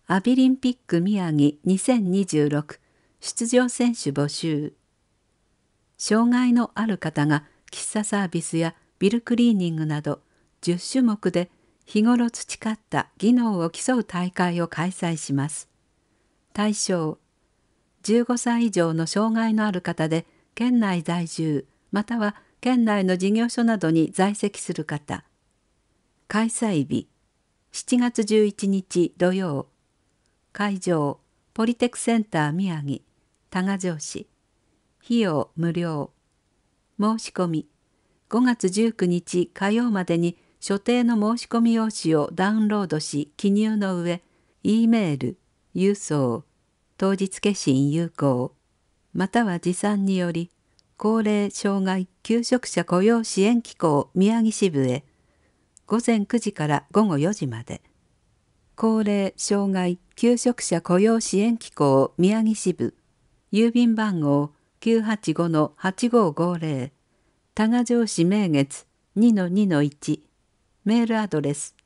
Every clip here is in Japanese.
アビリンピック宮城2026出場選手募集。障害のある方が喫茶サービスやビルクリーニングなど10種目で日頃培った技能を競う大会を開催します。対象15歳以上の障害のある方で県内在住または県内の事業所などに在籍する方。開催日7月11日土曜。会場ポリテクセンター宮城多賀城市。費用無料。申し込み5月19日火曜までに所定の申し込み用紙をダウンロードし記入の上 E メール郵送当日消印有効または持参により高齢障害求職者雇用支援機構宮城支部へ午前9時から午後4時まで。高齢障害求職者雇用支援機構宮城支部郵便番号 985-8550 多賀城市名月 2-2-1 メールアドレス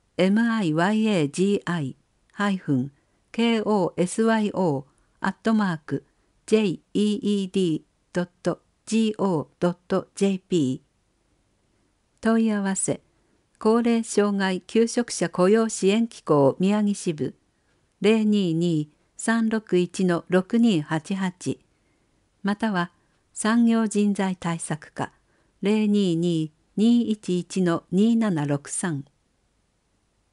miyagi-kosyo@jeed.go.jp 問い合わせ高齢障害求職者雇用支援機構宮城支部 022-361-6288 または産業人材対策課 022-211-2763